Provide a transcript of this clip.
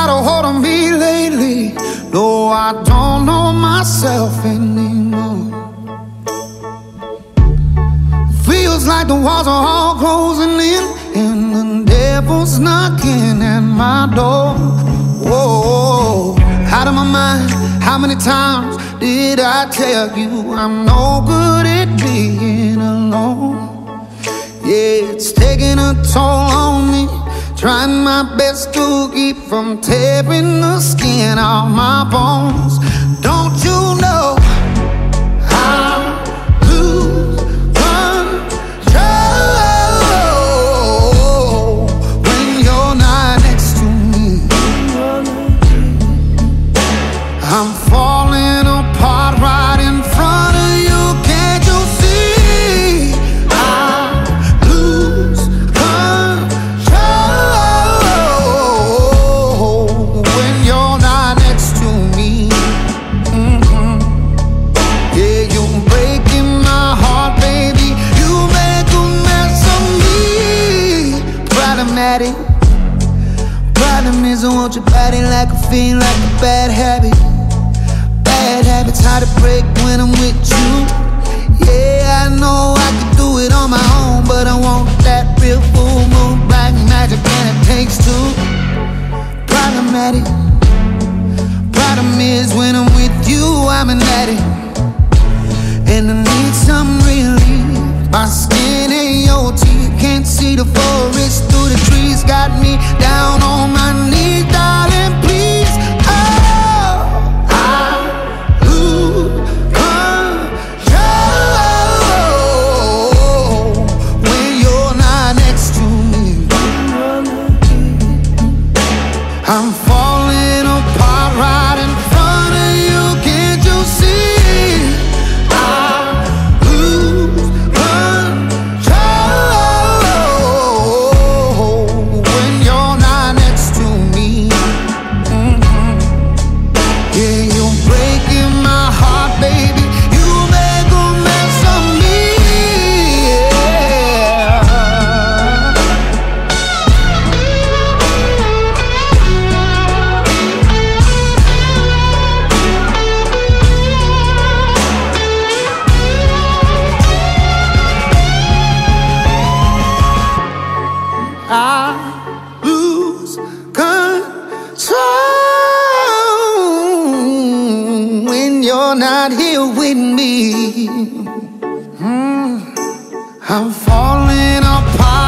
got a hold on me lately. No, I don't know myself anymore. Feels like the walls are all closing in, and the devil's knocking at my door. Whoa, out of my mind. How many times did I tell you I'm no good at being alone? Yeah, it's taking a toll on me, trying my best to keep from tearing the skin off my bones. Don't you know I lose control when you're not next to me? I'm falling apart right in front of you. Can't you see? I lose control when you're not next to me. Yeah, you're breaking my heart, baby. You make a mess of me. Problematic. Problem is I want your body like a fiend, like a bad habit. Bad habits hard to break when I'm with you. Yeah, I know I could do it on my own, but I want that real full moon black magic, and it takes two. Problematic. Problem is when I'm with you, I'm an addict, and I need some relief. My skin ain't your teeth, can't see the forest through the trees. Got me down on my knees, darling, please. Oh, I lose control when you're not next to me. I'm falling apart right in front of you. Can't you see? I lose control when you're not next to me. Yeah, you're breaking my heart, baby. You make a mess of me. Yeah. I lose control when you're not here with me. I'm falling apart.